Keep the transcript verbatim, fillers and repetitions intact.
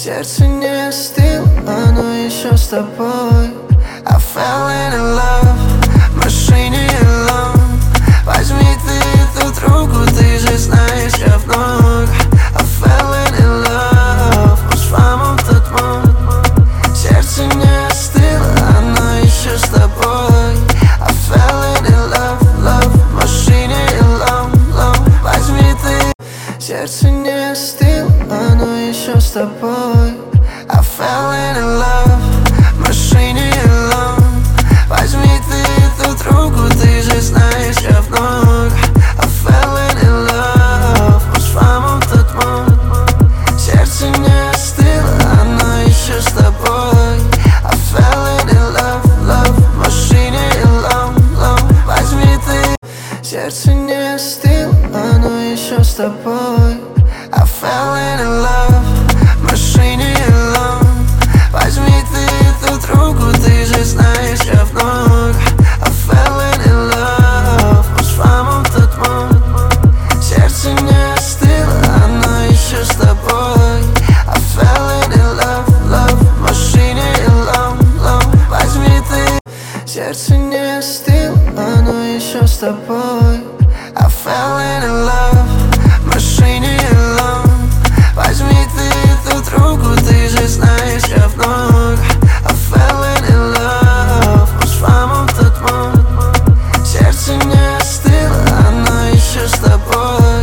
Сердце не остыло, оно еще с тобой. I fell in love, в машине alone. Возьми ты эту трубку, ты же знаешь, я вновь. I fell in love, уж вам тот мой. Сердце не остыло, оно еще с тобой. I fell in love, love, в машине alone, alone. Возьми ты. Сердце не остыло, оно еще с тобой. I fell in love, в машине alone. Возьми ты эту трубку, ты же знаешь, я вновь. I fell in love, уж вам тот мой. Сердце не остыло, оно еще с тобой. I fell in love, love, в машине alone, alone. Возьми ты. Сердце не остыло, оно еще с тобой. I fell in love, в машине alone. Возьми ты эту трубку, ты же знаешь, я вновь. I fell in love, уж вам тот мой. Сердце не остыло, оно еще с тобой. I fell in love, love, в машине alone, alone. Возьми ты. Сердце не остыло, оно еще с тобой. I fell in love.